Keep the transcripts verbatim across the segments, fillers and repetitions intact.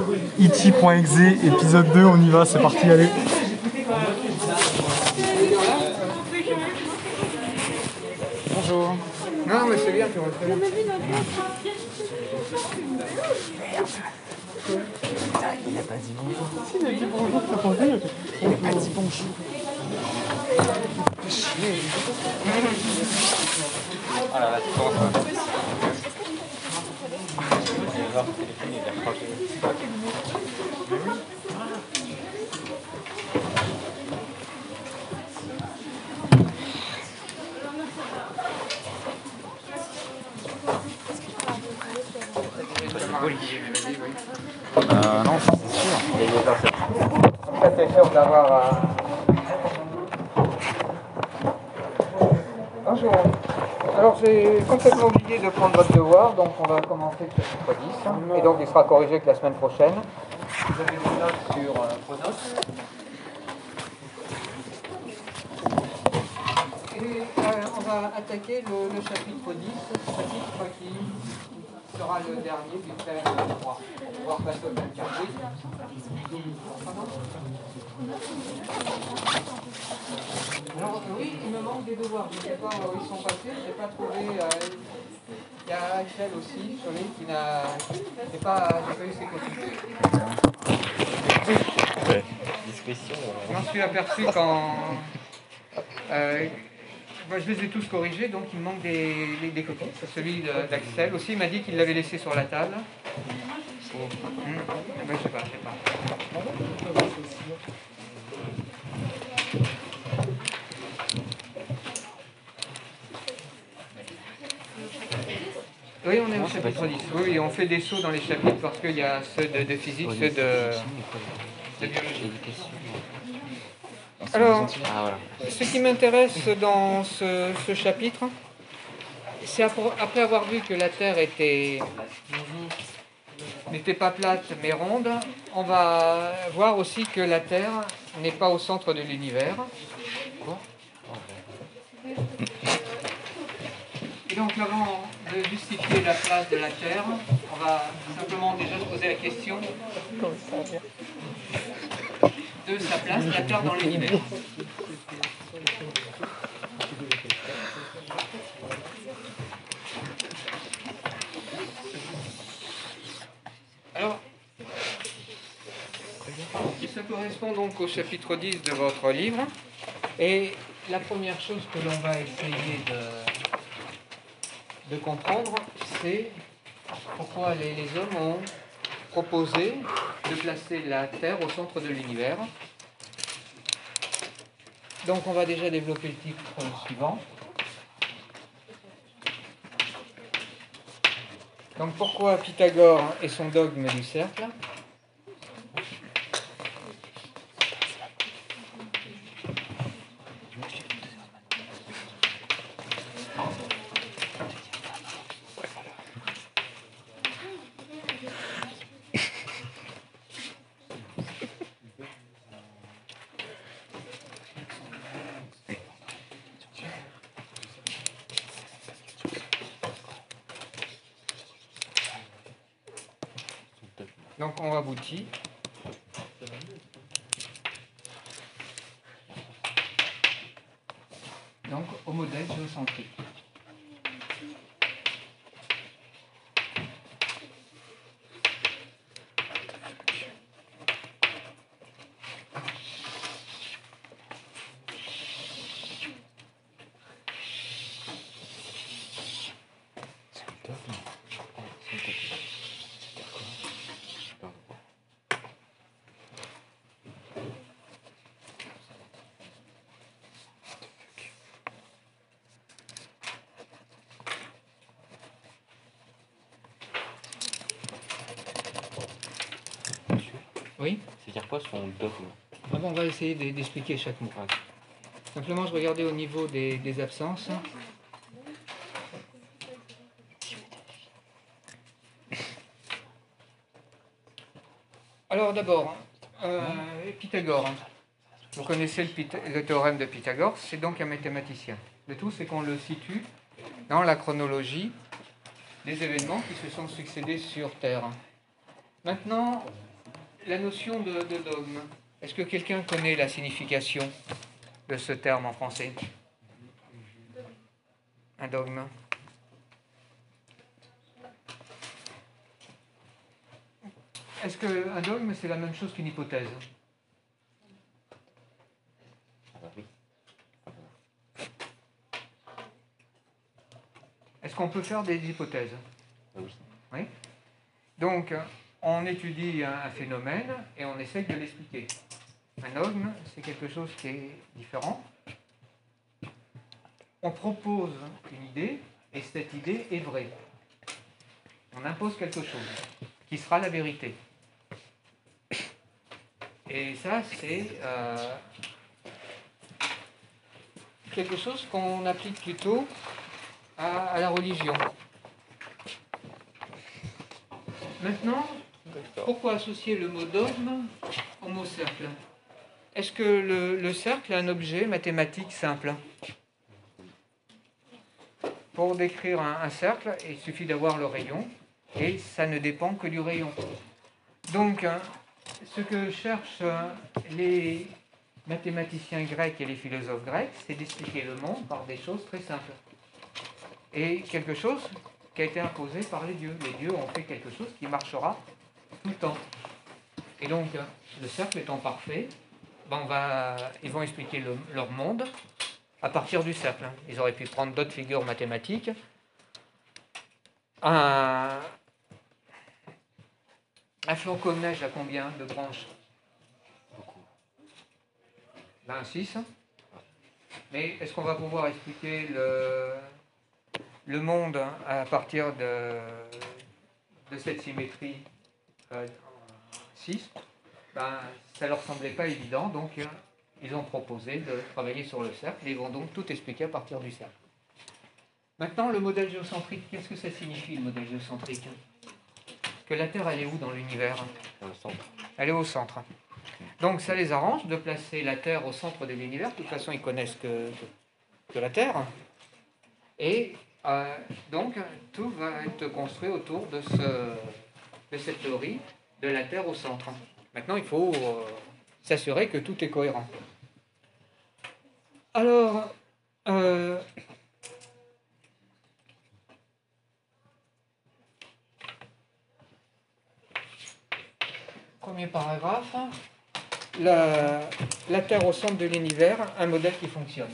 I T point E X E, épisode deux, on y va, c'est parti, allez. Bonjour. Non, mais c'est bien, tu vois. Merde. Il n'a pas dit bonjour. Si, il a dit bonjour, t'as pas vu? Il n'a pas dit bonjour. Ah là là, tu commences. Oui, Euh, non, c'est sûr. Il y a personne. ça fait sûr d'avoir. Euh... Bonjour. Alors j'ai complètement oublié de prendre votre devoir, donc on va commencer le chapitre dix. Et donc il sera corrigé que la semaine prochaine. Vous avez des notes sur euh, vos notes. Et euh, on va attaquer le, le chapitre dix, chapitre qui sera le dernier du thème trois. On va pouvoir passer au thème quatre. Alors oui, il me manque des devoirs. Je ne sais pas où ils sont passés. Je n'ai pas trouvé. Euh, il y a Axel aussi, sur l'île, qui n'a j'ai pas, j'ai pas eu ses copies. Ouais. Discussion. Je m'en suis aperçu quand. Euh, moi, je les ai tous corrigés, donc il me manque des, des, des copies. C'est celui d'Axel aussi. Il m'a dit qu'il l'avait laissé sur la table. Mmh. Ben, je sais pas, je sais pas. Oui, on est au chapitre dix. Oui, on fait des sauts dans les chapitres parce qu'il y a ceux de, de physique, ceux de, de biologie. Alors, ce qui m'intéresse dans ce, ce chapitre, c'est après avoir vu que la Terre était n'était pas plate mais ronde, on va voir aussi que la Terre n'est pas au centre de l'univers. Quoi ? Et donc avant de justifier la place de la Terre, on va simplement déjà se poser la question de sa place, la Terre dans l'univers. Alors, ça correspond donc au chapitre dix de votre livre. Et la première chose que l'on va essayer de, de comprendre, c'est pourquoi les, les hommes ont proposé de placer la Terre au centre de l'univers. Donc on va déjà développer le titre suivant. Donc pourquoi Pythagore et son dogme du cercle ? Donc on aboutit. Donc au modèle géocentrique. Oui. C'est-à-dire quoi son dogme? Ah bon, on va essayer d'expliquer chaque mot. Simplement, je regardais au niveau des, des absences. Alors d'abord, euh, Pythagore. Vous connaissez le, Pyth le théorème de Pythagore, c'est donc un mathématicien. Le tout, c'est qu'on le situe dans la chronologie des événements qui se sont succédés sur Terre. Maintenant, la notion de, de dogme. Est-ce que quelqu'un connaît la signification de ce terme en français? Un dogme. Est-ce qu'un dogme, c'est la même chose qu'une hypothèse? Est-ce qu'on peut faire des hypothèses? Oui. Oui. Donc, on étudie un phénomène et on essaye de l'expliquer. Un dogme, c'est quelque chose qui est différent. On propose une idée et cette idée est vraie. On impose quelque chose qui sera la vérité. Et ça, c'est euh, quelque chose qu'on applique plutôt à, à la religion. Maintenant, pourquoi associer le mot dogme au mot cercle? Est-ce que le, le cercle est un objet mathématique simple? Pour décrire un, un cercle, il suffit d'avoir le rayon, et ça ne dépend que du rayon. Donc, ce que cherchent les mathématiciens grecs et les philosophes grecs, c'est d'expliquer le monde par des choses très simples. Et quelque chose qui a été imposé par les dieux. Les dieux ont fait quelque chose qui marchera tout le temps. Et donc, le cercle étant parfait, ben on va, ils vont expliquer le, leur monde à partir du cercle. Ils auraient pu prendre d'autres figures mathématiques. Un, un flocon de neige a combien de branches? vingt-six. Mais est-ce qu'on va pouvoir expliquer le, le monde à partir de, de cette symétrie euh, six? Ben, ça ne leur semblait pas évident, donc euh, ils ont proposé de travailler sur le cercle et ils vont donc tout expliquer à partir du cercle. Maintenant, le modèle géocentrique, qu'est-ce que ça signifie, le modèle géocentrique? Que la Terre, elle est où dans l'univers? Au centre. Elle est au centre. Donc ça les arrange de placer la Terre au centre de l'univers. De toute façon, ils connaissent que, que, que la Terre. Et euh, donc, tout va être construit autour de, ce, de cette théorie de la Terre au centre. Maintenant, il faut euh, s'assurer que tout est cohérent. Alors, euh, premier paragraphe, la, la Terre au centre de l'univers, un modèle qui fonctionne.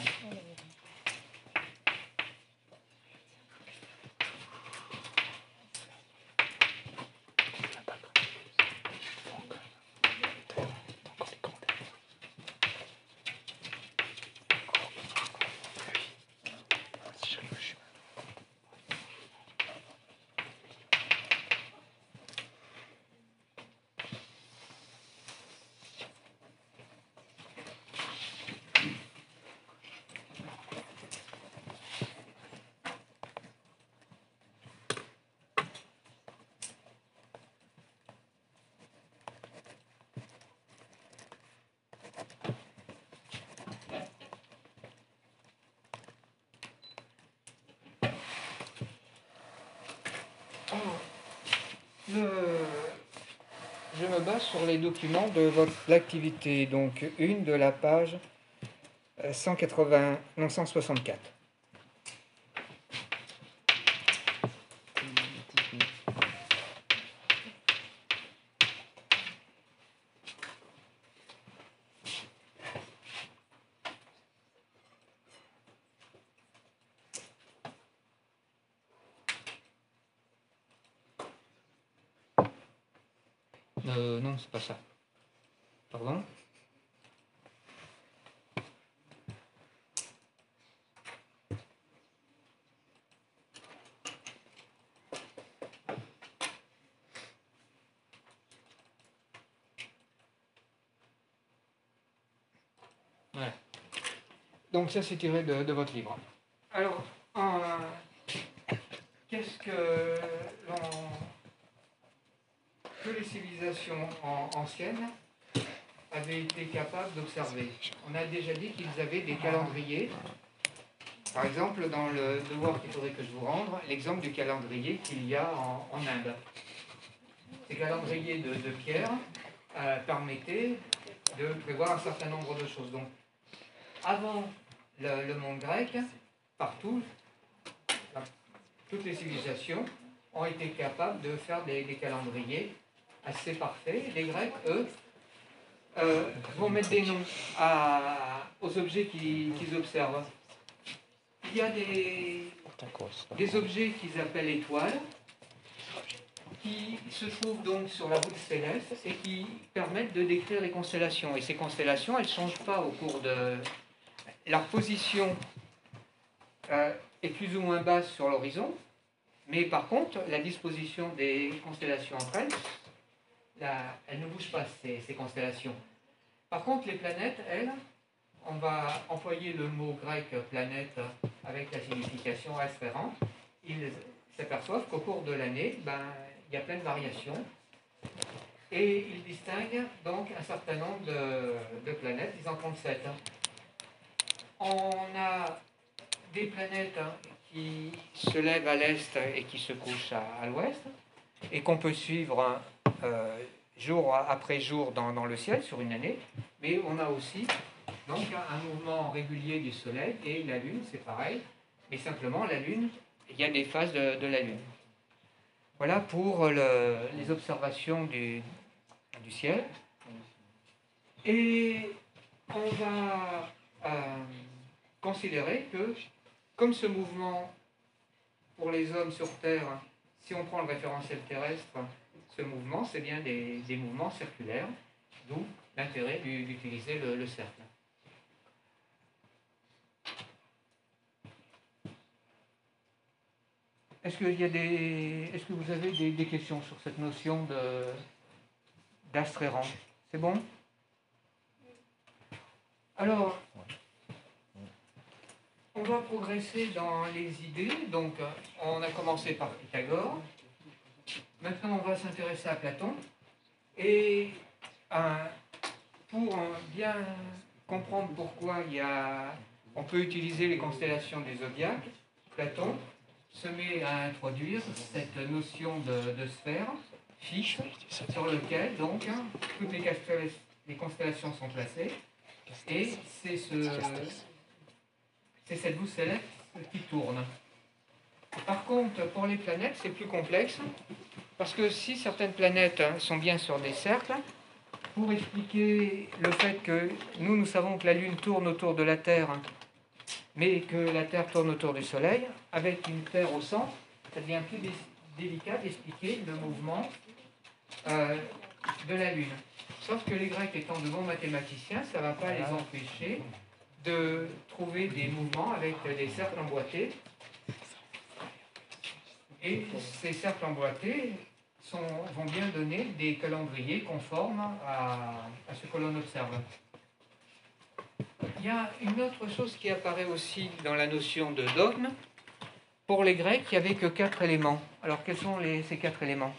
Le... Je me base sur les documents de votre activité, donc une de la page cent quatre-vingts, non, cent soixante-quatre. Euh, non, c'est pas ça. Pardon? Voilà. Donc ça, c'est tiré de, de votre livre. Alors, euh, qu'est-ce que l'on... que les civilisations en, anciennes avaient été capables d'observer. On a déjà dit qu'ils avaient des calendriers. Par exemple, dans le devoir qu'il faudrait que je vous rende, l'exemple du calendrier qu'il y a en, en Inde. Ces calendriers de, de pierre euh, permettait de prévoir un certain nombre de choses. Donc, avant le, le monde grec, partout, toutes les civilisations ont été capables de faire des, des calendriers assez parfaits. Les Grecs, eux, euh, vont mettre des noms à, aux objets qu'ils qu'ils observent. Il y a des, des objets qu'ils appellent étoiles, qui se trouvent donc sur la voûte céleste et qui permettent de décrire les constellations. Et ces constellations, elles ne changent pas au cours de... Leur position euh, est plus ou moins basse sur l'horizon, mais par contre, la disposition des constellations entre elles, la, elles ne bougent pas, ces, ces constellations. Par contre, les planètes, elles, on va employer le mot grec planète avec la signification astérante. Ils s'aperçoivent qu'au cours de l'année, ben, il y a plein de variations. Et ils distinguent donc un certain nombre de, de planètes, ils en comptent sept. On a des planètes qui se lèvent à l'est et qui se couchent à, à l'ouest, et qu'on peut suivre euh, jour après jour dans, dans le ciel sur une année. Mais on a aussi donc un mouvement régulier du Soleil, et la Lune, c'est pareil. Mais simplement, la Lune, il y a des phases de, de la Lune. Voilà pour le, les observations du, du ciel. Et on va euh, considérer que, comme ce mouvement pour les hommes sur Terre, si on prend le référentiel terrestre, ce mouvement, c'est bien des, des mouvements circulaires, d'où l'intérêt d'utiliser le, le cercle. Est-ce qu'il y a des, est-ce que vous avez des, des questions sur cette notion de d'astre errant? C'est bon? Alors, on va progresser dans les idées. Donc, on a commencé par Pythagore. Maintenant, on va s'intéresser à Platon. Et euh, pour bien comprendre pourquoi il y a, on peut utiliser les constellations des zodiaques, Platon se met à introduire cette notion de, de sphère fixe sur lequel donc toutes les, les constellations sont placées, et c'est ce, c'est cette voûte céleste qui tourne. Par contre, pour les planètes, c'est plus complexe, parce que si certaines planètes sont bien sur des cercles, pour expliquer le fait que nous, nous savons que la Lune tourne autour de la Terre, mais que la Terre tourne autour du Soleil, avec une Terre au centre, ça devient plus dé délicat d'expliquer le mouvement euh, de la Lune. Sauf que les Grecs étant de bons mathématiciens, ça ne va pas les empêcher de trouver des mouvements avec des cercles emboîtés. Et ces cercles emboîtés sont, vont bien donner des calendriers conformes à, à ce que l'on observe. Il y a une autre chose qui apparaît aussi dans la notion de dogme. Pour les Grecs, il n'y avait que quatre éléments. Alors, quels sont les, ces quatre éléments?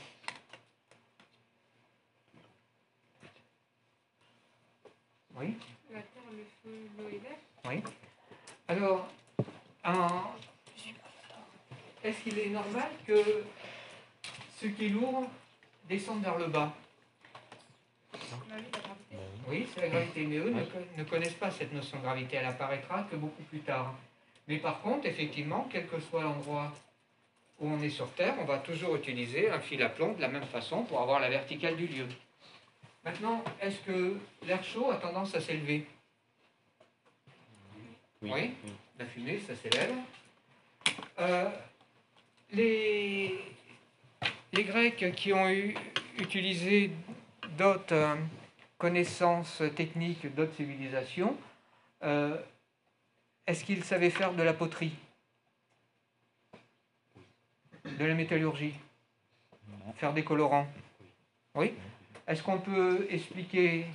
Oui. La terre, le feu, l'eau et l'air. Oui. Alors, en... est-ce qu'il est normal que ce qui est lourd descende vers le bas? La vie, la gravité. Oui, c'est la gravité, mais eux ne, ne connaissent pas cette notion de gravité, elle apparaîtra que beaucoup plus tard. Mais par contre, effectivement, quel que soit l'endroit où on est sur Terre, on va toujours utiliser un fil à plomb de la même façon pour avoir la verticale du lieu. Maintenant, est-ce que l'air chaud a tendance à s'élever? Oui. Oui. La fumée, ça s'élève. Euh, les, les Grecs qui ont eu, utilisé d'autres euh, connaissances techniques, d'autres civilisations, euh, est-ce qu'ils savaient faire de la poterie? De la métallurgie? Faire des colorants? Oui. Est-ce qu'on peut expliquer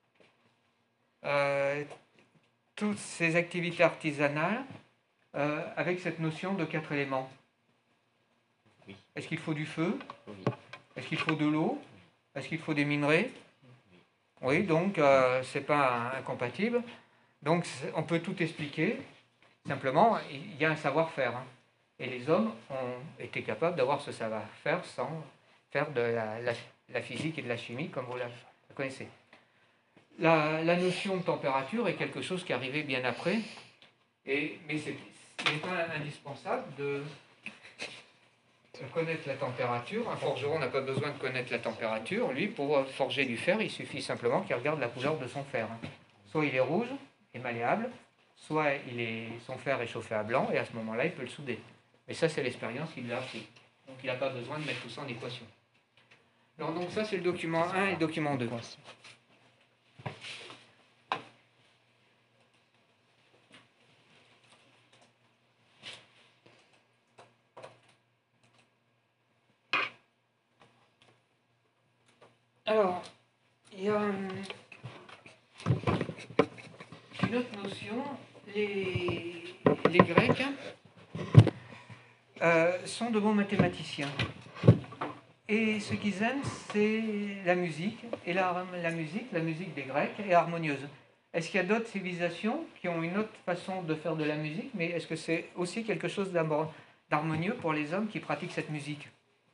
euh, toutes ces activités artisanales euh, avec cette notion de quatre éléments? Oui. Est-ce qu'il faut du feu? Oui. Est-ce qu'il faut de l'eau? Est-ce qu'il faut des minerais? Oui, donc euh, c'est pas incompatible. Donc on peut tout expliquer. Simplement, il y a un savoir-faire. Hein. Et les hommes ont été capables d'avoir ce savoir-faire sans faire de la, la, la physique et de la chimie comme vous Vous connaissez. La, la notion de température est quelque chose qui est arrivé bien après, et, mais ce n'est pas indispensable de, de connaître la température. Un forgeron n'a pas besoin de connaître la température. Lui, pour forger du fer, il suffit simplement qu'il regarde la couleur de son fer. Soit il est rouge et malléable, soit il est, son fer est chauffé à blanc, et à ce moment-là, il peut le souder. Mais ça, c'est l'expérience qu'il lui a appris. Donc il n'a pas besoin de mettre tout ça en équation. Alors, donc ça, c'est le document un et le document deux. Alors, il y a une autre notion. Les, les Grecs euh, sont de bons mathématiciens. Et ce qu'ils aiment, c'est la musique. Et la, la musique, la musique des Grecs est harmonieuse. Est-ce qu'il y a d'autres civilisations qui ont une autre façon de faire de la musique, mais est-ce que c'est aussi quelque chose d'harmonieux pour les hommes qui pratiquent cette musique ?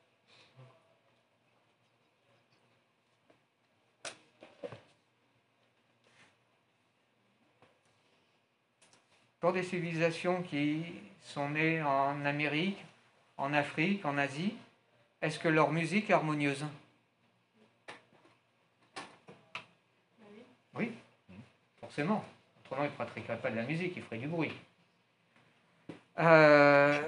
Pour des civilisations qui sont nées en Amérique, en Afrique, en Asie, est-ce que leur musique est harmonieuse ? Oui, forcément. Autrement, ils ne pratiqueraient pas de la musique, ils feraient du bruit. Euh,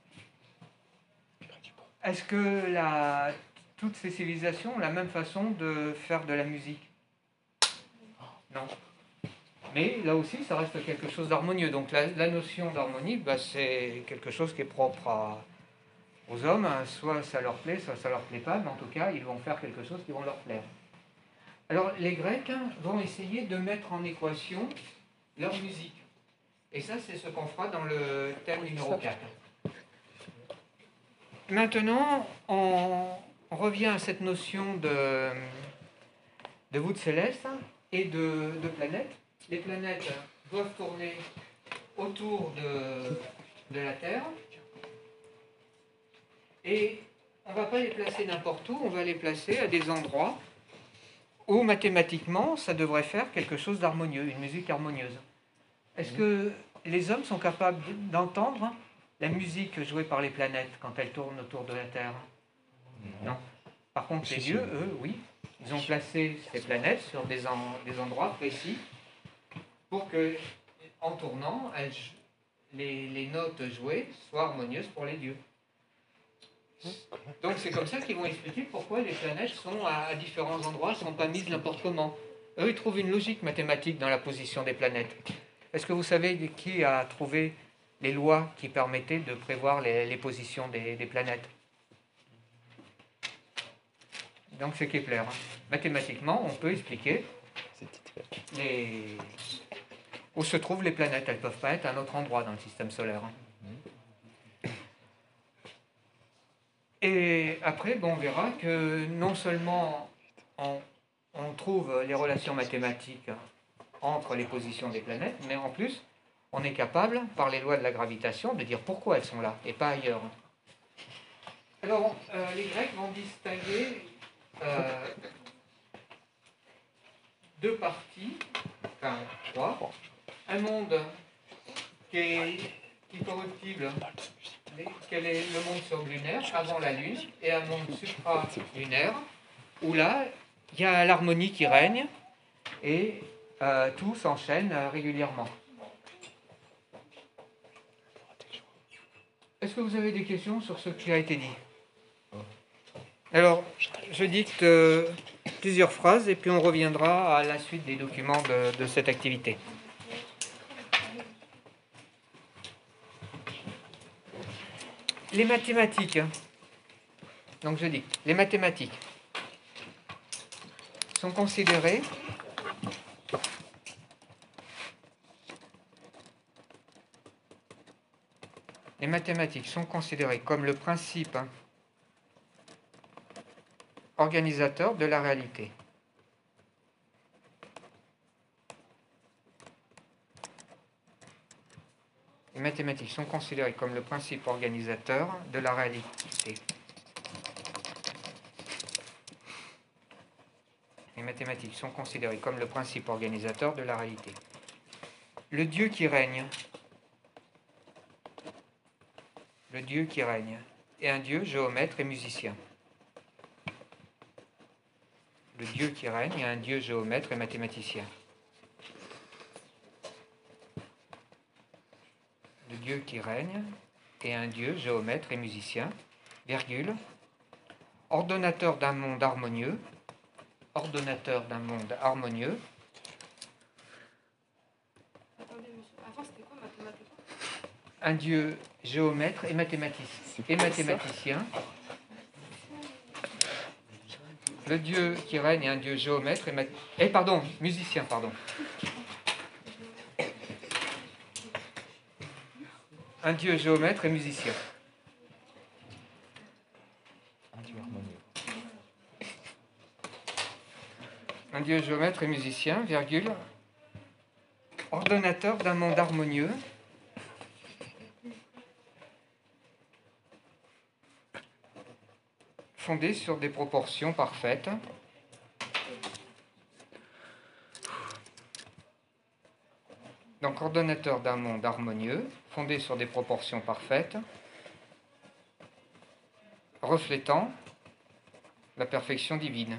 est-ce que la, toutes ces civilisations ont la même façon de faire de la musique ? Non. Mais là aussi, ça reste quelque chose d'harmonieux. Donc la, la notion d'harmonie, bah, c'est quelque chose qui est propre à, aux hommes. Soit ça leur plaît, soit ça leur plaît pas, mais en tout cas, ils vont faire quelque chose qui va leur plaire. Alors les Grecs vont essayer de mettre en équation leur musique. Et ça, c'est ce qu'on fera dans le thème numéro quatre. Maintenant, on, on revient à cette notion de, de voûte céleste et de, de planètes. Les planètes doivent tourner autour de, de la Terre. Et on ne va pas les placer n'importe où, on va les placer à des endroits où mathématiquement, ça devrait faire quelque chose d'harmonieux, une musique harmonieuse. Est-ce que les hommes sont capables d'entendre la musique jouée par les planètes quand elles tournent autour de la Terre ? Non. Par contre, les dieux, eux, oui, ils ont placé ces planètes sur des, en, des endroits précis pour que, en tournant, elles, les, les notes jouées soient harmonieuses pour les dieux. Donc c'est comme ça qu'ils vont expliquer pourquoi les planètes sont à, à différents endroits, ne sont pas mises n'importe comment. Eux, ils trouvent une logique mathématique dans la position des planètes. Est-ce que vous savez qui a trouvé les lois qui permettaient de prévoir les, les positions des, des planètes ? Donc c'est Kepler. Hein. Mathématiquement, on peut expliquer les... où se trouvent les planètes. Elles ne peuvent pas être à un autre endroit dans le système solaire. Hein. Et après, bon, on verra que non seulement on, on trouve les relations mathématiques entre les positions des planètes, mais en plus, on est capable, par les lois de la gravitation, de dire pourquoi elles sont là et pas ailleurs. Alors, euh, les Grecs vont distinguer euh, deux parties, enfin trois. Un monde qui est incorruptible, quel est le monde sublunaire avant la Lune, et un monde supralunaire où là, il y a l'harmonie qui règne et euh, tout s'enchaîne euh, régulièrement. Est-ce que vous avez des questions sur ce qui a été dit ? Alors, je dicte euh, plusieurs phrases et puis on reviendra à la suite des documents de, de cette activité. Les mathématiques, donc je dis, les mathématiques sont considérées les mathématiques sont considérées comme le principe organisateur de la réalité. Les mathématiques sont considérées comme le principe organisateur de la réalité. Les mathématiques sont considérés comme le principe organisateur de la réalité. Le Dieu qui règne, le Dieu qui règne, est un Dieu géomètre et musicien. Le Dieu qui règne est un Dieu géomètre et mathématicien. Le Dieu qui règne est un Dieu géomètre et musicien, virgule, ordonnateur d'un monde harmonieux, ordonnateur d'un monde harmonieux, Attendez, monsieur. Avant, c'était quoi mathématiques? un Dieu géomètre et mathématicien. Et mathématicien. Le Dieu qui règne est un Dieu géomètre et, mat... et pardon, musicien, pardon. Un Dieu géomètre et musicien. Un Dieu harmonieux. Un Dieu géomètre et musicien, virgule, ordonnateur d'un monde harmonieux, fondé sur des proportions parfaites, donc ordonnateur d'un monde harmonieux, fondé sur des proportions parfaites, reflétant la perfection divine.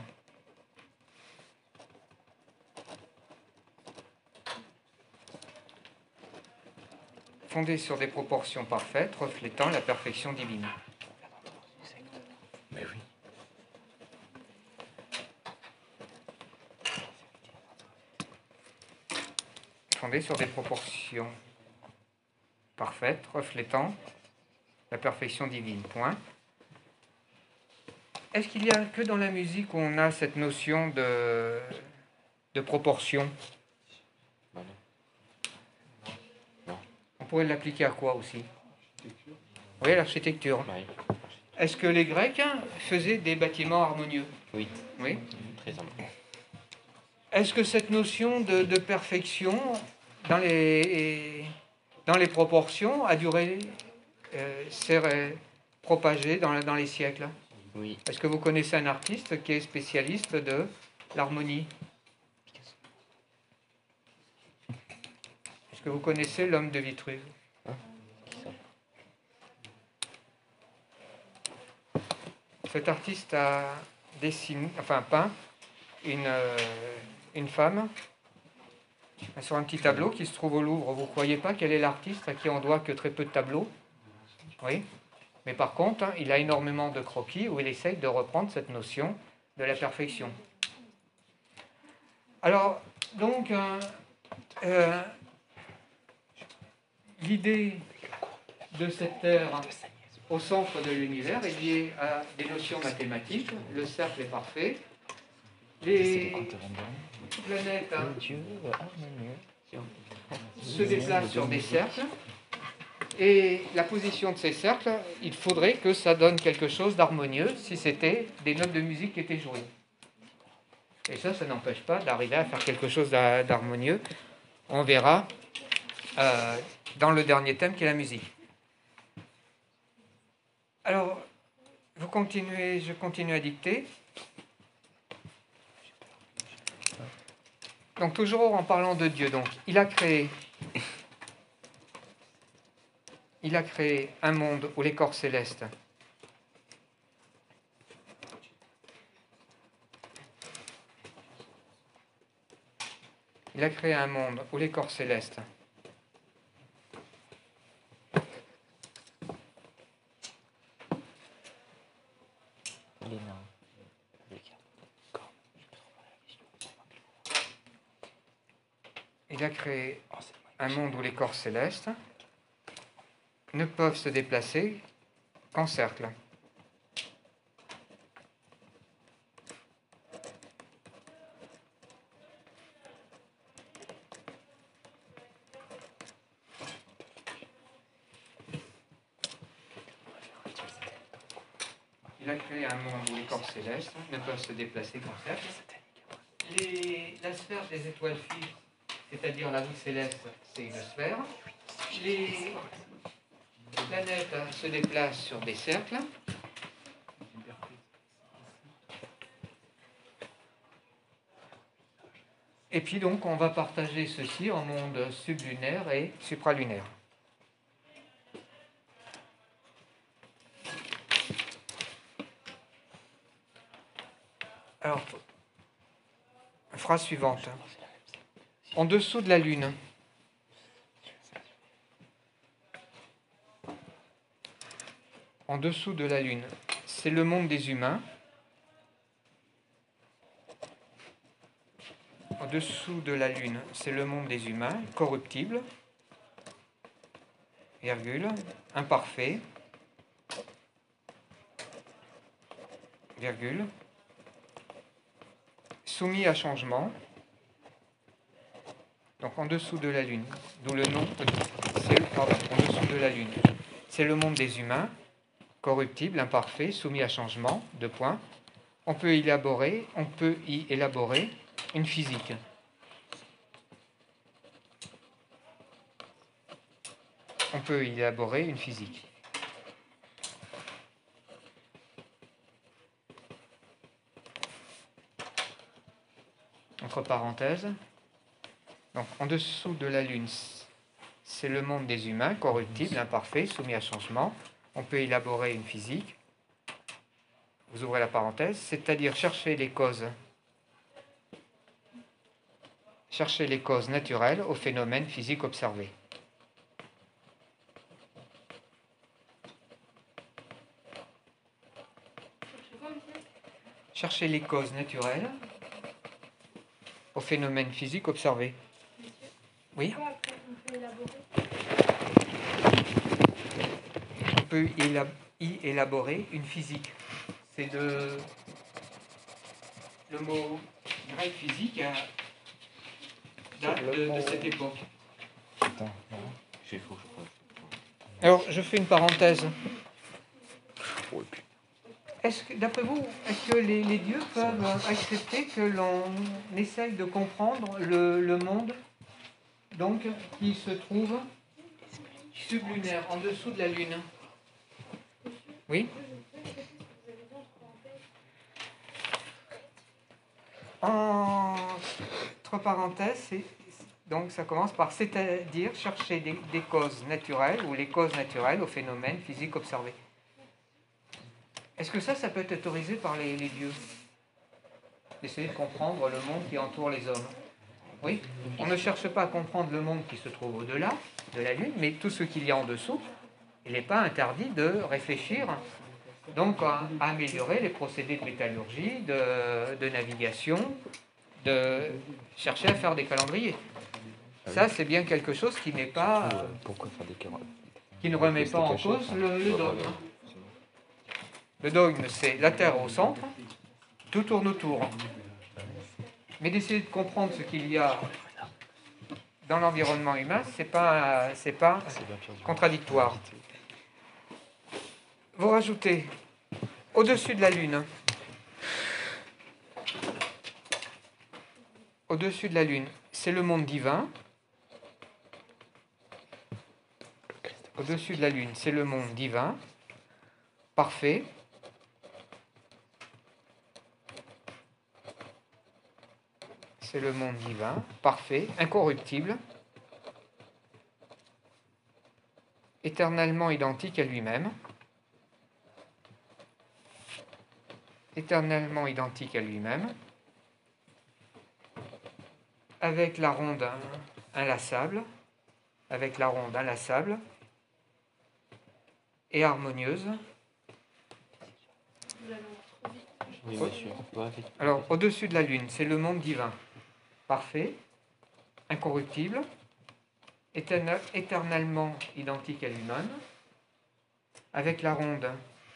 Fondé sur des proportions parfaites, reflétant la perfection divine. Mais oui. Fondé sur des proportions parfaites, reflétant la perfection divine. Point. Est-ce qu'il y a que dans la musique où on a cette notion de, de proportion? Bah non. On pourrait l'appliquer à quoi aussi? Oui, à l'architecture. Bah oui. Est-ce que les Grecs faisaient des bâtiments harmonieux? Oui. Oui. Très harmonieux. Est-ce que cette notion de, de perfection dans les, dans les proportions a duré, euh, s'est propagée dans, dans les siècles? Oui. Est-ce que vous connaissez un artiste qui est spécialiste de l'harmonie? Est-ce que vous connaissez l'homme de Vitruve? Hein? Qui ça? Cet artiste a dessiné, enfin peint une, euh, une femme sur un petit tableau qui se trouve au Louvre. Vous ne croyez pas quel est l'artiste à qui on doit que très peu de tableaux? Oui. Mais par contre, hein, il a énormément de croquis où il essaye de reprendre cette notion de la perfection. Alors, donc, euh, euh, l'idée de cette Terre au centre de l'univers est liée à des notions mathématiques. Le cercle est parfait. Les planètes hein, Dieu harmonieux se déplacent sur des cercles. Et la position de ces cercles, il faudrait que ça donne quelque chose d'harmonieux si c'était des notes de musique qui étaient jouées. Et ça, ça n'empêche pas d'arriver à faire quelque chose d'harmonieux. On verra euh, dans le dernier thème qui est la musique. Alors, vous continuez, je continue à dicter. Donc, toujours en parlant de Dieu. Donc, il a créé... Il a créé un monde où les corps célestes Il a créé un monde où les corps célestes Les nains. Il a créé un monde où les corps célestes ne peuvent se déplacer qu'en cercle. Il a créé un monde où les corps célestes ne peuvent se déplacer qu'en cercle. Les, la sphère des étoiles fixes, c'est-à-dire la voûte céleste, c'est une sphère. Les planètes se déplacent sur des cercles. Et puis donc, on va partager ceci en monde sublunaire et supralunaire. Alors, phrase suivante. En dessous de la Lune, en dessous de la Lune, c'est le monde des humains. En dessous de la Lune, c'est le monde des humains, corruptible, virgule, imparfait, virgule, soumis à changement. Donc en dessous de la Lune, d'où le nom, c'est, pardon, en dessous de la Lune, c'est le monde des humains, corruptible, imparfait, soumis à changement, deux points. On peut élaborer, on peut y élaborer une physique. On peut y élaborer une physique. Entre parenthèses. Donc, en dessous de la Lune, c'est le monde des humains, corruptible, imparfait, soumis à changement. On peut élaborer une physique. Vous ouvrez la parenthèse, c'est-à-dire chercher les causes. Chercher les causes naturelles aux phénomènes physiques observés. Chercher les causes naturelles aux phénomènes physiques observés. Oui. On peut y élaborer une physique. C'est de le mot grec physique date de, de cette époque. Attends, j'ai faux, je crois. Alors, je fais une parenthèse. Oh, et puis. Est-ce que, d'après vous, est-ce que les, les dieux peuvent accepter que l'on essaye de comprendre le, le monde, donc, qui se trouve sublunaire, en dessous de la Lune? Oui? Entre parenthèses, c'est, donc ça commence par c'est-à-dire chercher des, des causes naturelles ou les causes naturelles aux phénomènes physiques observés. Est-ce que ça, ça peut être autorisé par les, les dieux? D'essayer de comprendre le monde qui entoure les hommes. Oui? On ne cherche pas à comprendre le monde qui se trouve au-delà de la Lune, mais tout ce qu'il y a en dessous. Il n'est pas interdit de réfléchir donc à, à améliorer les procédés de métallurgie, de, de navigation, de chercher à faire des calendriers. Ça, c'est bien quelque chose qui n'est pas, euh, Pourquoi faire des carottes? qui ne remet pas en cause le, le dogme. Le dogme, c'est la Terre au centre, tout tourne autour. Mais d'essayer de comprendre ce qu'il y a dans l'environnement humain, c'est pas, c'est pas contradictoire. Vous rajoutez au-dessus de la Lune. Au-dessus de la Lune, c'est le monde divin. Au-dessus de la Lune, c'est le monde divin, parfait. C'est le monde divin, parfait, incorruptible, éternellement identique à lui-même, éternellement identique à lui-même, avec la ronde inlassable, avec la ronde inlassable et harmonieuse. Oui, monsieur. Alors, au-dessus de la Lune, c'est le monde divin, parfait, incorruptible, éternel, éternellement identique à lui-même, avec la ronde,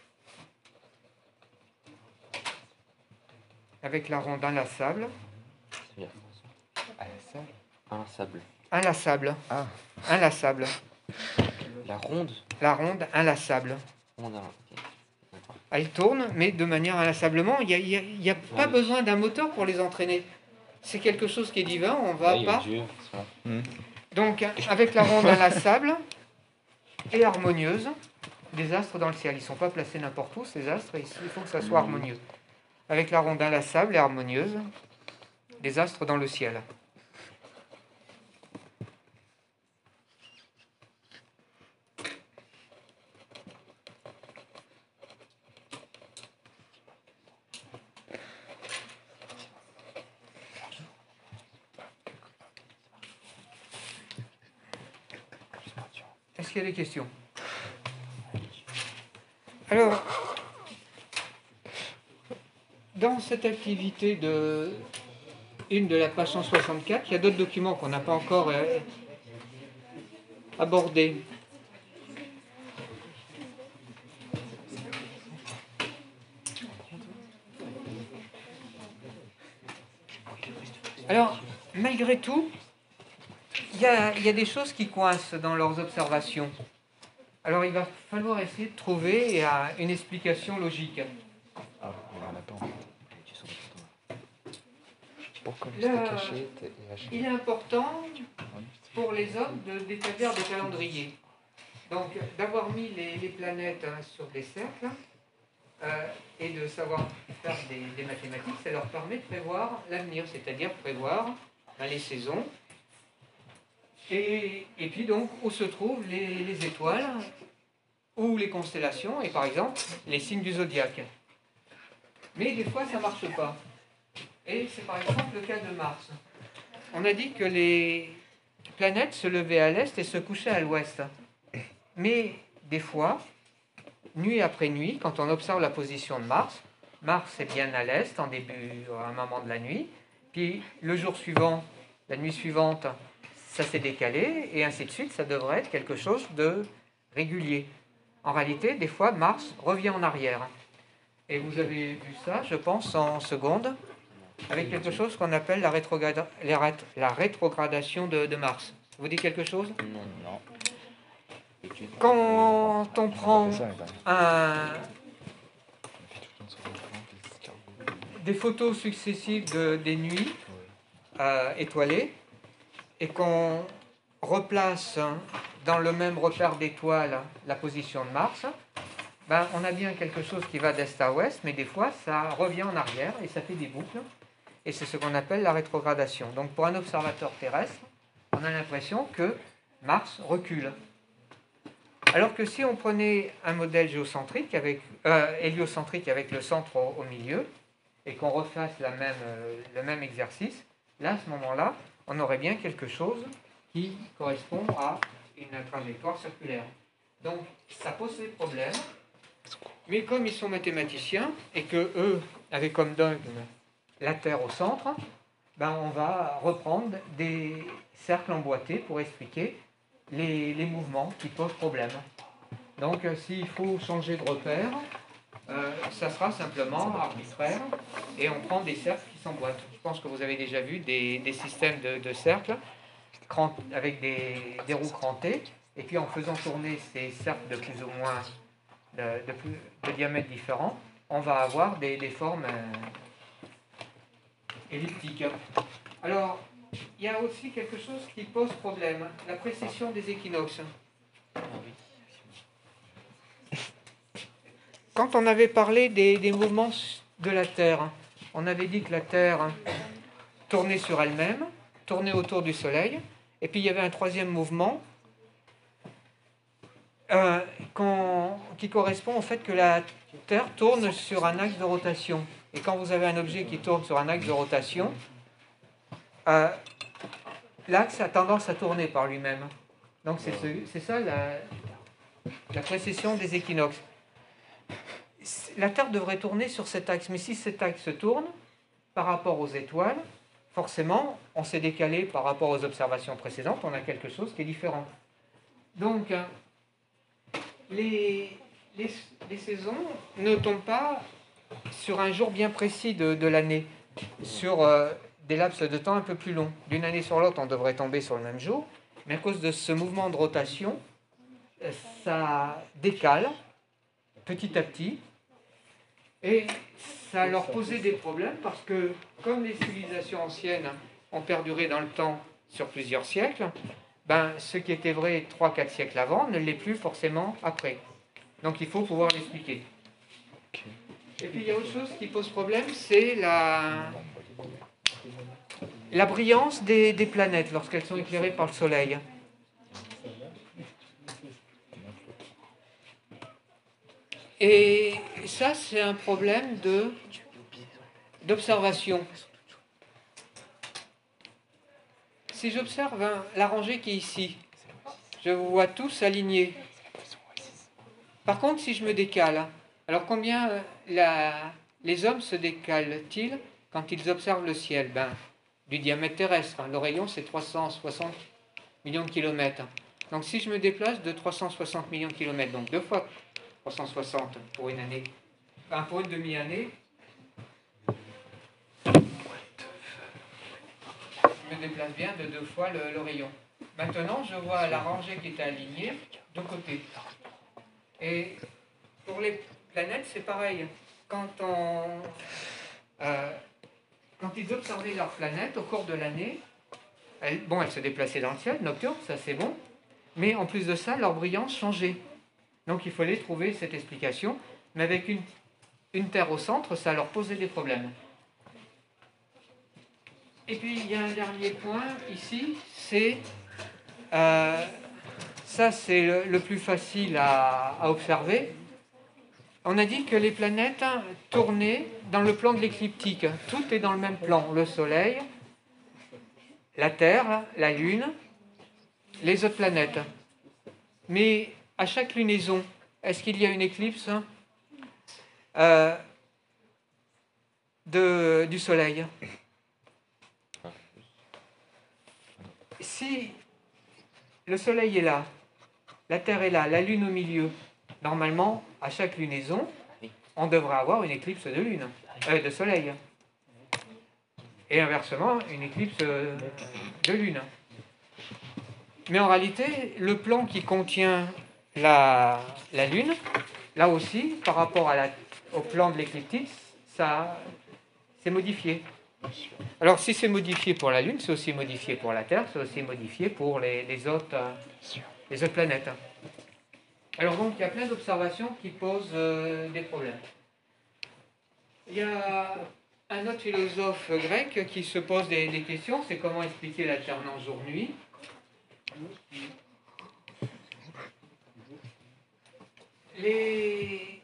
avec la ronde inlassable, Inlassable. inlassable, Ah. inlassable, La ronde. la ronde inlassable. Ronde. Elle tourne, mais de manière inlassablement. Il n'y a, il y a, il y a pas besoin d'un moteur pour les entraîner. C'est quelque chose qui est divin, on va Ouais, pas. Dieu, mmh. Donc, avec la ronde inlassable et harmonieuse, des astres dans le ciel. Ils ne sont pas placés n'importe où, ces astres, il faut que ça soit harmonieux. Avec la ronde inlassable et harmonieuse, des astres dans le ciel. qu'il y a des questions? Alors, dans cette activité de une de la page cent soixante-quatre, il y a d'autres documents qu'on n'a pas encore euh, abordés. Alors, malgré tout, il y a, il y a des choses qui coincent dans leurs observations. Alors, il va falloir essayer de trouver euh, une explication logique. Ah, il y a un lapin. Pourquoi Là, c'était caché et haché? il est important pour les hommes de- d'établir des calendriers. Donc, d'avoir mis les, les planètes hein, sur des cercles euh, et de savoir faire des, des mathématiques, ça leur permet de prévoir l'avenir, c'est-à-dire prévoir ben, les saisons. Et, et puis donc, où se trouvent les, les étoiles ou les constellations, et par exemple, les signes du zodiaque. Mais des fois, ça ne marche pas. Et c'est par exemple le cas de Mars. On a dit que les planètes se levaient à l'est et se couchaient à l'ouest. Mais des fois, nuit après nuit, quand on observe la position de Mars, Mars est bien à l'est en début, à un moment de la nuit, puis le jour suivant, la nuit suivante, ça s'est décalé, et ainsi de suite, ça devrait être quelque chose de régulier. En réalité, des fois, Mars revient en arrière. Et vous avez vu ça, je pense, en seconde, avec quelque chose qu'on appelle la, rétrograda- la rét- la rétrogradation de, de Mars. Ça vous dit quelque chose? Non, non. Quand on prend un, des photos successives de, des nuits euh, étoilées et qu'on replace dans le même repère d'étoiles la position de Mars, ben, on a bien quelque chose qui va d'est à ouest, mais des fois ça revient en arrière et ça fait des boucles. Et c'est ce qu'on appelle la rétrogradation. Donc pour un observateur terrestre, on a l'impression que Mars recule. Alors que si on prenait un modèle géocentrique avec, euh, héliocentrique avec le centre au, au milieu, et qu'on refasse la même, euh, le même exercice, là, à ce moment-là, on aurait bien quelque chose qui correspond à une trajectoire circulaire. Donc, ça pose des problèmes, mais comme ils sont mathématiciens, et que eux avaient comme dogme la Terre au centre, ben on va reprendre des cercles emboîtés pour expliquer les, les mouvements qui posent problème. Donc, euh, s'il faut changer de repère, euh, ça sera simplement arbitraire, et on prend des cercles qui s'emboîtent. Je pense que vous avez déjà vu des, des systèmes de, de cercles avec des, des roues crantées, et puis en faisant tourner ces cercles de plus ou moins de, de, plus, de diamètres différents, on va avoir des, des formes euh, elliptiques. Alors, il y a aussi quelque chose qui pose problème, la précession des équinoxes. Quand on avait parlé des, des mouvements de la Terre, on avait dit que la Terre tournait sur elle-même, tournait autour du Soleil, et puis il y avait un troisième mouvement euh, qui correspond au fait que la Terre tourne sur un axe de rotation. Et quand vous avez un objet qui tourne sur un axe de rotation, euh, l'axe a tendance à tourner par lui-même. Donc c'est, ce, c'est ça la, la précession des équinoxes. La Terre devrait tourner sur cet axe, mais si cet axe tourne par rapport aux étoiles, forcément, on s'est décalé par rapport aux observations précédentes, on a quelque chose qui est différent. Donc, les, les, les saisons ne tombent pas sur un jour bien précis de, de l'année, sur euh, des laps de temps un peu plus longs. D'une année sur l'autre, on devrait tomber sur le même jour, mais à cause de ce mouvement de rotation, ça décale petit à petit, et ça leur posait des problèmes parce que, comme les civilisations anciennes ont perduré dans le temps sur plusieurs siècles, ben, ce qui était vrai trois quatre siècles avant ne l'est plus forcément après. Donc il faut pouvoir l'expliquer. Et puis il y a autre chose qui pose problème, c'est la, la brillance des, des planètes lorsqu'elles sont éclairées par le Soleil. Et ça, c'est un problème de, d'observation. Si j'observe hein, la rangée qui est ici, je vous vois tous alignés. Par contre, si je me décale, alors combien euh, la, les hommes se décalent-ils quand ils observent le ciel? Ben, du diamètre terrestre. Hein. Le rayon, c'est trois cent soixante millions de kilomètres. Donc si je me déplace de trois cent soixante millions de kilomètres, donc deux fois trois cent soixante pour une année, enfin pour une demi-année, je me déplace bien de deux fois le, le rayon. Maintenant, je vois la rangée qui est alignée de côté. Et pour les planètes, c'est pareil. Quand, on, euh, quand ils observaient leurs planètes au cours de l'année, elles, bon, elles se déplaçaient dans le ciel nocturne, ça c'est bon, mais en plus de ça, leur brillance changeait. Donc il fallait trouver cette explication, mais avec une, une Terre au centre, ça leur posait des problèmes. Et puis il y a un dernier point ici, c'est euh, ça c'est le, le plus facile à, à observer. On a dit que les planètes tournaient dans le plan de l'écliptique. Tout est dans le même plan. Le Soleil, la Terre, la Lune, les autres planètes. Mais à chaque lunaison, est-ce qu'il y a une éclipse euh, de, du Soleil? Si le Soleil est là, la Terre est là, la Lune au milieu, normalement, à chaque lunaison, on devrait avoir une éclipse de lune, euh, de soleil. Et inversement, une éclipse de lune. Mais en réalité, le plan qui contient la, la Lune, là aussi, par rapport à la, au plan de l'écliptique, ça c'est modifié. Alors si c'est modifié pour la Lune, c'est aussi modifié pour la Terre, c'est aussi modifié pour les, les, autres, les autres planètes. Alors donc, il y a plein d'observations qui posent euh, des problèmes. Il y a un autre philosophe grec qui se pose des, des questions, c'est comment expliquer l'alternance jour-nuit. Les,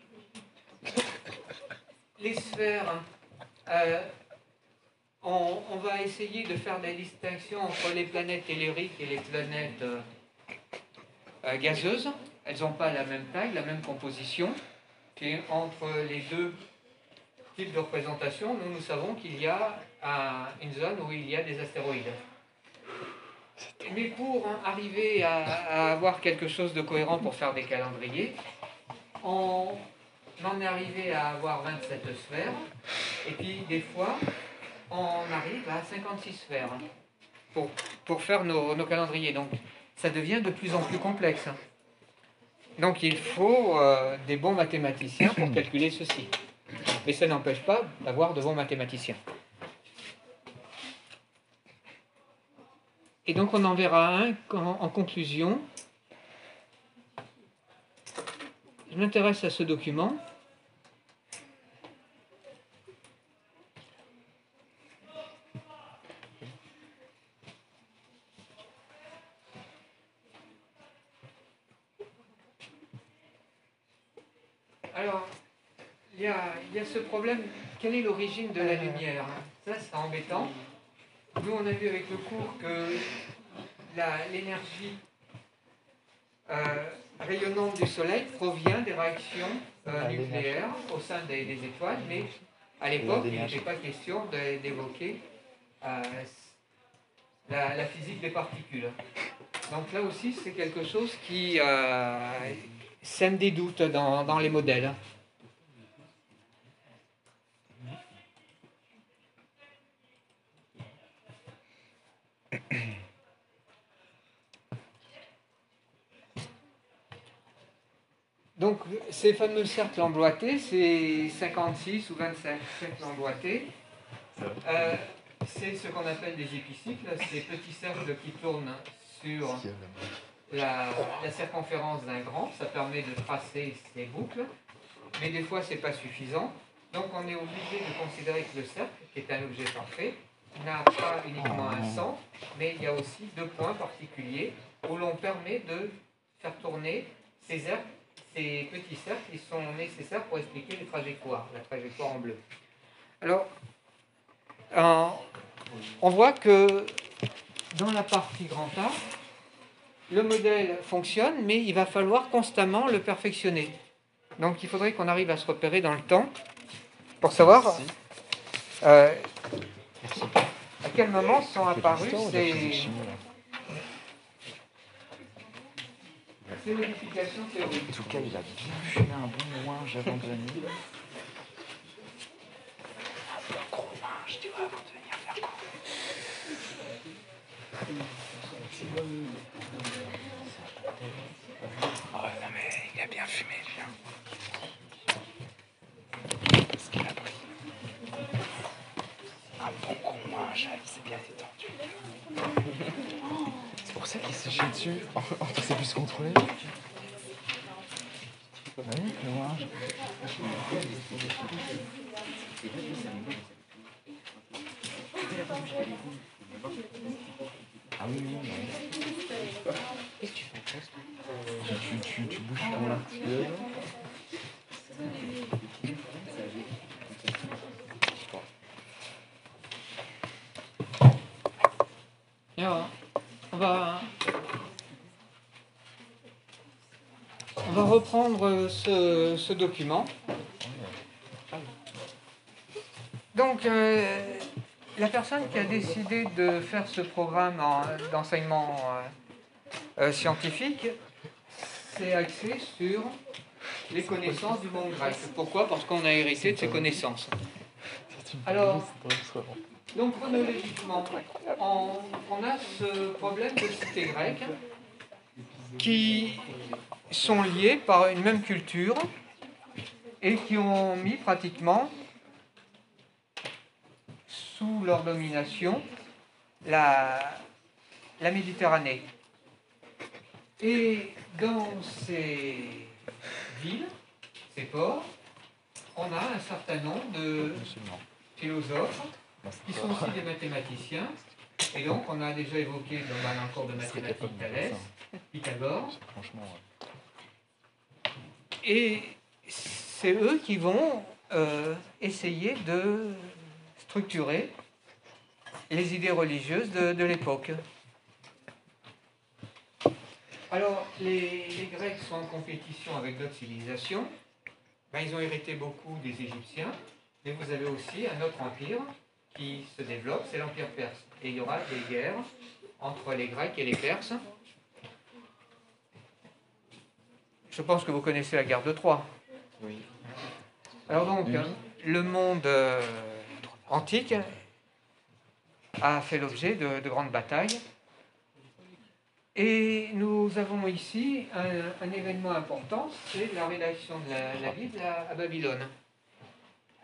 les sphères, euh, on, on va essayer de faire des distinctions entre les planètes telluriques et les planètes euh, euh, gazeuses. Elles n'ont pas la même taille, la même composition. Et entre les deux types de représentation, nous, nous savons qu'il y a un, une zone où il y a des astéroïdes. Mais pour hein, arriver à, à avoir quelque chose de cohérent pour faire des calendriers, on en est arrivé à avoir vingt-sept sphères, et puis des fois, on arrive à cinquante-six sphères pour, pour faire nos, nos calendriers. Donc, ça devient de plus en plus complexe. Donc il faut euh, des bons mathématiciens pour calculer ceci. Mais ça n'empêche pas d'avoir de bons mathématiciens. Et donc on en verra un en, en conclusion. Je m'intéresse à ce document. Alors, il y a, il y a ce problème, quelle est l'origine de la lumière? Ça, c'est embêtant. Nous, on a vu avec le cours que l'énergie euh, rayonnante du Soleil provient des réactions euh, nucléaires au sein des, des étoiles, mais à l'époque, il n'était pas question d'évoquer euh, la, la physique des particules. Donc là aussi, c'est quelque chose qui euh, sème des doutes dans, dans les modèles. Donc, ces fameux cercles emboîtés, c'est cinquante-six ou vingt-cinq cercles emboîtés. Euh, c'est ce qu'on appelle des épicycles, ces petits cercles qui tournent sur la, la circonférence d'un grand. Ça permet de tracer ces boucles, mais des fois, ce n'est pas suffisant. Donc, on est obligé de considérer que le cercle, qui est un objet parfait, n'a pas uniquement un centre, mais il y a aussi deux points particuliers où l'on permet de faire tourner ces cercles. Ces petits cercles, ils sont nécessaires pour expliquer les trajectoires, la trajectoire en bleu. Alors, euh, on voit que dans la partie grand A, le modèle fonctionne, mais il va falloir constamment le perfectionner. Donc il faudrait qu'on arrive à se repérer dans le temps pour savoir euh, à quel moment sont apparues ces, ces modifications théoriques. En tout cas, il a bien fumé un bon ouinge avant de venir. Un gros ouinge, tu vois, avant de venir faire quoi. Oh non mais il a bien fumé, viens. Parce qu'il a pris un bon gros ouinge, il s'est bien détendu. C'est pour ça qu'il s'est chié dessus, il s'est pu se contrôler. Oui, le ouinge. Ah oui, oui, oui. Qu'est-ce que tu fais? Tu, tu, tu bouges ton articulation. Alors, on va, on va reprendre ce, ce document. Donc, euh, la personne qui a décidé de faire ce programme en- d'enseignement euh, euh, scientifique s'est axée sur les connaissances du monde grec. Pourquoi? Parce qu'on a hérité de ces connaissances. Alors, donc chronologiquement, on, on a ce problème de cité grecque qui sont liées par une même culture et qui ont mis pratiquement sous leur domination la, la Méditerranée. Et dans ces villes, ces ports, on a un certain nombre de philosophes qui sont aussi des mathématiciens. Et donc, on a déjà évoqué dans un cours de mathématiques Thalès, Pythagore. Et c'est eux qui vont euh, essayer de structurer les idées religieuses de, de l'époque. Alors, les, les Grecs sont en compétition avec d'autres civilisations. Ben, ils ont hérité beaucoup des Égyptiens, mais vous avez aussi un autre empire qui se développe, c'est l'empire perse. Et il y aura des guerres entre les Grecs et les Perses. Je pense que vous connaissez la guerre de Troie. Oui. Alors donc, oui. Le monde euh, antique a fait l'objet de, de grandes batailles. Et nous avons ici un, un événement important, c'est la rédaction de la, la Bible à, à Babylone. Mmh.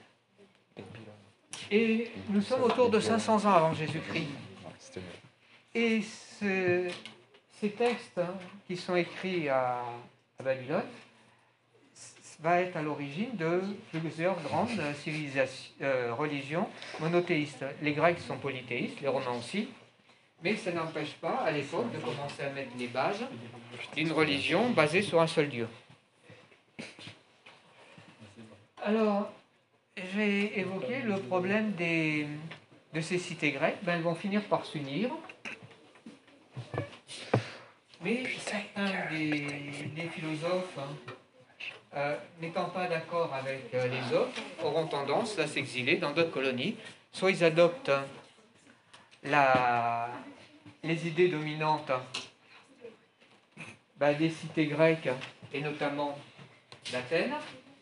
Et nous sommes autour de cinq cents ans avant Jésus-Christ. Et ce, ces textes hein, qui sont écrits à, à Babylone va être à l'origine de plusieurs grandes civilisations, euh, religions monothéistes. Les Grecs sont polythéistes, les Romains aussi, mais ça n'empêche pas à l'époque de commencer à mettre les bases d'une religion basée sur un seul Dieu. Alors, j'ai évoqué le problème des, de ces cités grecques. Ben, elles vont finir par s'unir. Mais certains des, des philosophes, hein, euh, n'étant pas d'accord avec euh, les autres, auront tendance à s'exiler dans d'autres colonies. Soit ils adoptent la, les idées dominantes ben, des cités grecques, et notamment d'Athènes.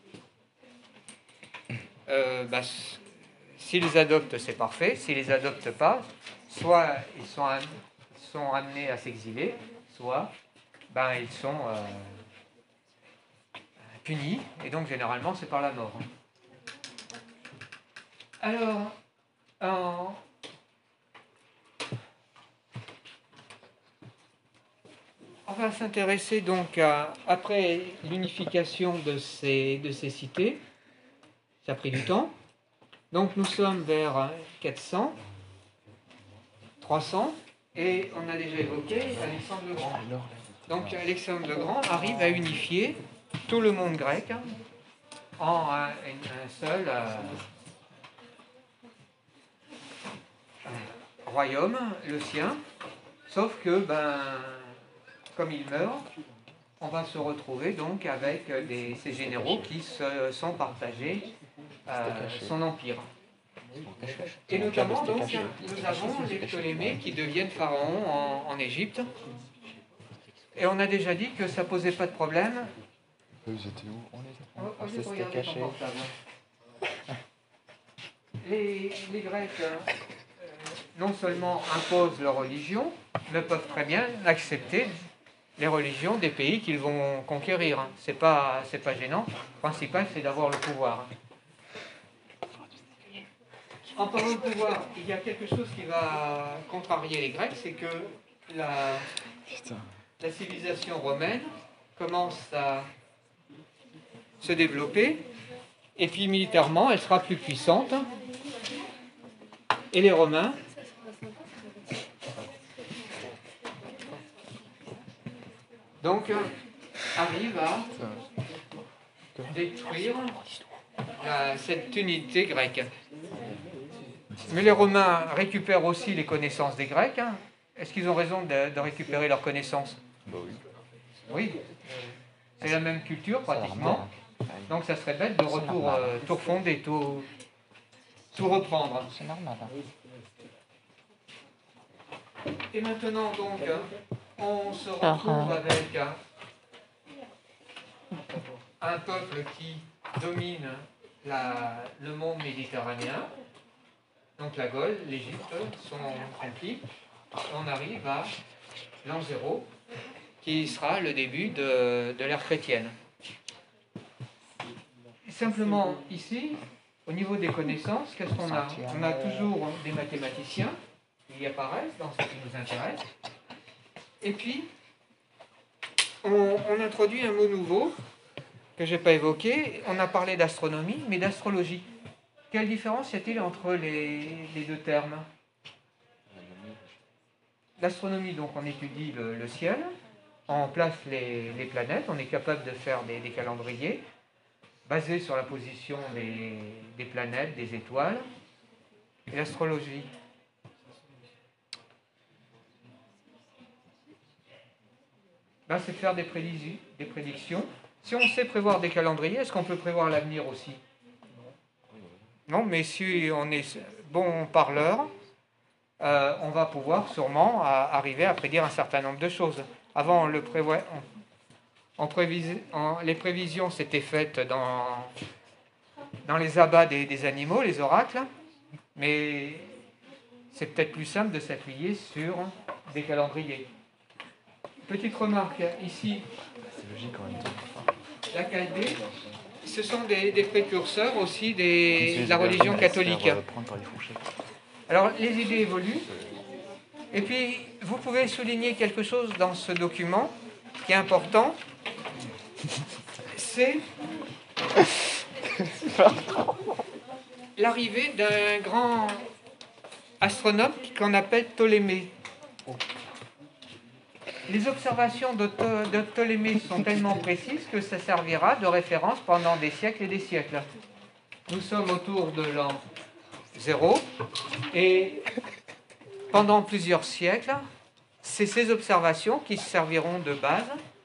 Euh, ben, s'ils les adoptent, c'est parfait. S'ils ne les adoptent pas, soit ils sont, am sont amenés à s'exiler, soit ben, ils sont euh, punis, et donc généralement c'est par la mort. Alors, en... on va s'intéresser donc à, après l'unification de ces, de ces cités. Ça a pris du temps. Donc nous sommes vers quatre cents, trois cents, et on a déjà évoqué Alexandre le Grand. Donc Alexandre le Grand arrive à unifier tout le monde grec en un, un seul euh, royaume, le sien, sauf que ben, comme il meurt, on va se retrouver donc avec des, ces généraux qui se sont partagés euh, son empire. Et notamment, donc, nous avons les Ptolémées qui deviennent pharaons en, en Égypte. Et on a déjà dit que ça ne posait pas de problème. Eux, ils étaient où? On était, Oh, on oh, j'ai s'était regardé ton cachés. portable. Les, les Grecs, euh, non seulement imposent leur religion, mais peuvent très bien accepter les religions des pays qu'ils vont conquérir. C'est pas, c'est pas gênant. Le principal, c'est d'avoir le pouvoir. En parlant de pouvoir, il y a quelque chose qui va contrarier les Grecs, c'est que la, la civilisation romaine commence à se développer, et puis militairement, elle sera plus puissante. Et les Romains donc arrivent à détruire la, cette unité grecque. Mais les Romains récupèrent aussi les connaissances des Grecs. Hein. Est-ce qu'ils ont raison de, de récupérer leurs connaissances? Bah oui. Oui. C'est la même culture pratiquement. Donc ça serait bête de retour euh, tout refonder, tout, tout reprendre. C'est normal. Hein. Et maintenant donc, on se retrouve avec un, un peuple qui domine la, le monde méditerranéen. Donc la Gaule, l'Égypte sont conquis. On arrive à l'an zéro, qui sera le début de, de l'ère chrétienne. Simplement ici, au niveau des connaissances, qu'est-ce qu'on a? On a toujours des mathématiciens qui apparaissent dans ce qui nous intéresse. Et puis, on, on introduit un mot nouveau que je n'ai pas évoqué. On a parlé d'astronomie, mais d'astrologie. Quelle différence y a-t-il entre les, les deux termes? L'astronomie, donc, on étudie le, le ciel, on place les, les planètes, on est capable de faire des, des calendriers basés sur la position des, des planètes, des étoiles. Et l'astrologie, ben, c'est de faire des, prédis- des prédictions. Si on sait prévoir des calendriers, est-ce qu'on peut prévoir l'avenir aussi? Non, mais si on est bon parleur, euh, on va pouvoir sûrement à, arriver à prédire un certain nombre de choses. Avant, on le prévoit, on, on prévis, on, les prévisions s'étaient faites dans, dans les abats des, des animaux, les oracles, mais c'est peut-être plus simple de s'appuyer sur des calendriers. Petite remarque, ici, C'est logique en même temps. la Chaldée, ce sont des, des précurseurs aussi des, de la religion catholique. Alors, les idées évoluent. Et puis, vous pouvez souligner quelque chose dans ce document qui est important. C'est l'arrivée d'un grand astronome qu'on appelle Ptolémée. Les observations de, de Ptolémée sont tellement précises que ça servira de référence pendant des siècles et des siècles. Nous sommes autour de l'an zéro et pendant plusieurs siècles, c'est ces observations qui serviront de base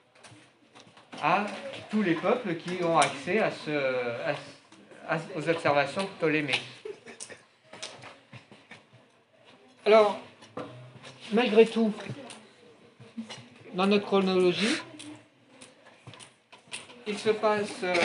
à tous les peuples qui ont accès à ce, à, à, aux observations de Ptolémée. Alors, malgré tout, dans notre chronologie, il se passe euh,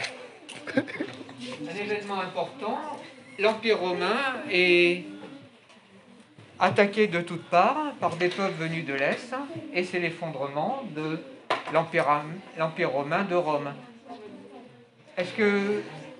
un événement important. L'Empire romain est attaqué de toutes parts par des peuples venus de l'Est, et c'est l'effondrement de l'Empire, l'Empire romain de Rome. Est-ce que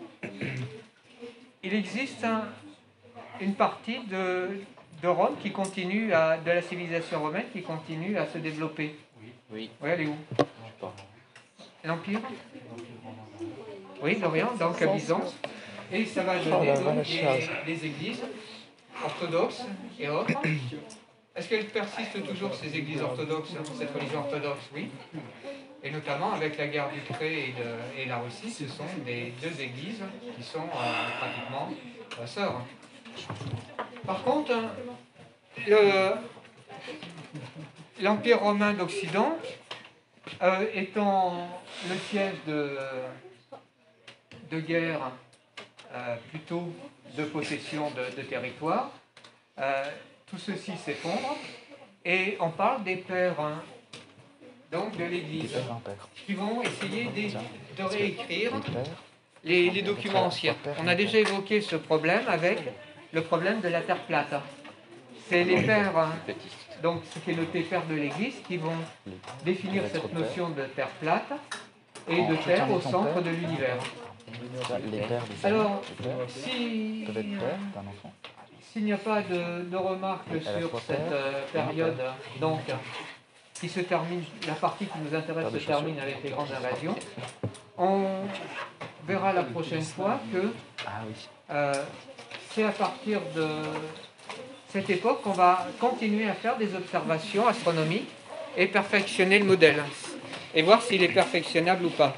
il existe un, une partie de, de Rome qui continue à, de la civilisation romaine qui continue à se développer? Oui. Oui, elle est où? L'Empire? Oui, d'Orient, donc à Byzance. Et ça va donner donc des, des églises orthodoxes et autres. Est-ce qu'elles persistent toujours, ces églises orthodoxes, cette religion orthodoxe? Oui. Et notamment avec la guerre d'Ukraine et, de, et la Russie, ce sont des deux églises qui sont euh, pratiquement euh, sœurs. Par contre, le, l'Empire romain d'Occident, euh, étant le siège de, de guerre, euh, plutôt de possession de, de territoire, euh, tout ceci s'effondre et on parle des pères, hein, donc de l'Église, qui vont essayer de, de réécrire les, les documents anciens. On a déjà évoqué ce problème avec le problème de la terre plate. C'est les pères, hein, donc ce qui est noté pères de l'Église, qui vont définir cette notion de terre plate et de terre au centre de l'univers. Alors, si, s'il n'y a pas de, de remarques sur cette euh, période, donc, qui se termine, la partie qui nous intéresse se termine avec les grandes invasions, on verra la prochaine fois que euh, c'est à partir de cette époque qu'on va continuer à faire des observations astronomiques et perfectionner le modèle, et voir s'il est perfectionnable ou pas.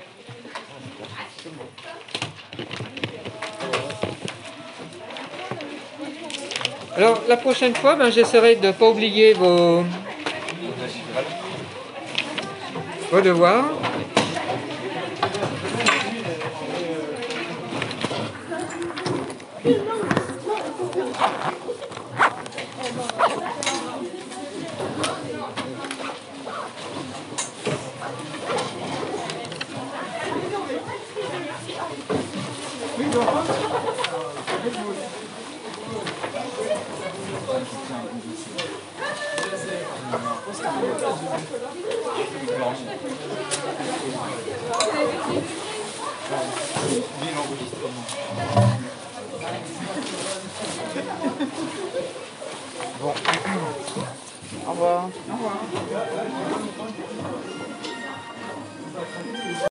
Alors, la prochaine fois, ben, j'essaierai de ne pas oublier vos, vos devoirs. Bon. Au revoir. Au revoir.